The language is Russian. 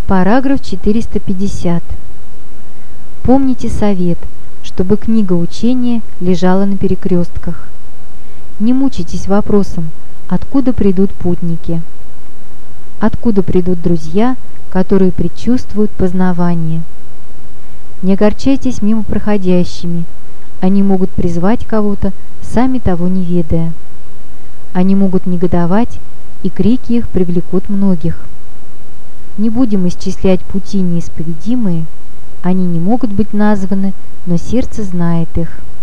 Параграф 450. Помните совет, чтобы книга учения лежала на перекрестках. Не мучайтесь вопросом, откуда придут путники. Откуда придут друзья, которые предчувствуют познавание. Не огорчайтесь мимо проходящими, они могут призвать кого-то, сами того не ведая. Они могут негодовать, и крики их привлекут многих. Не будем исчислять пути неисповедимые, они не могут быть названы, но сердце знает их.